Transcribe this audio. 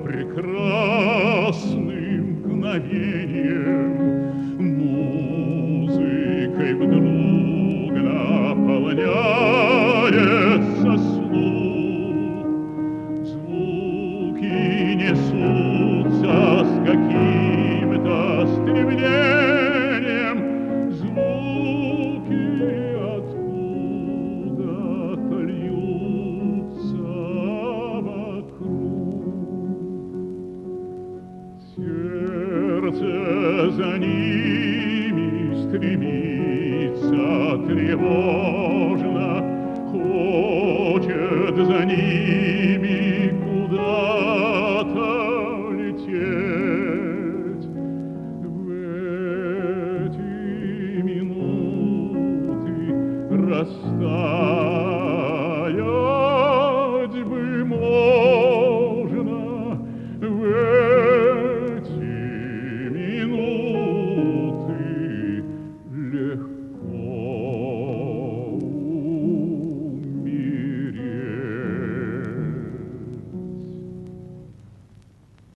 прекрасным мгновением, музыкой вдруг наполняется слух. Звуки несутся с каким-то стремлением, звуки откуда-то льются вокруг. Сердце за ними стремится тревожно, хочет за ними куда-то лететь. В эти минуты расстаться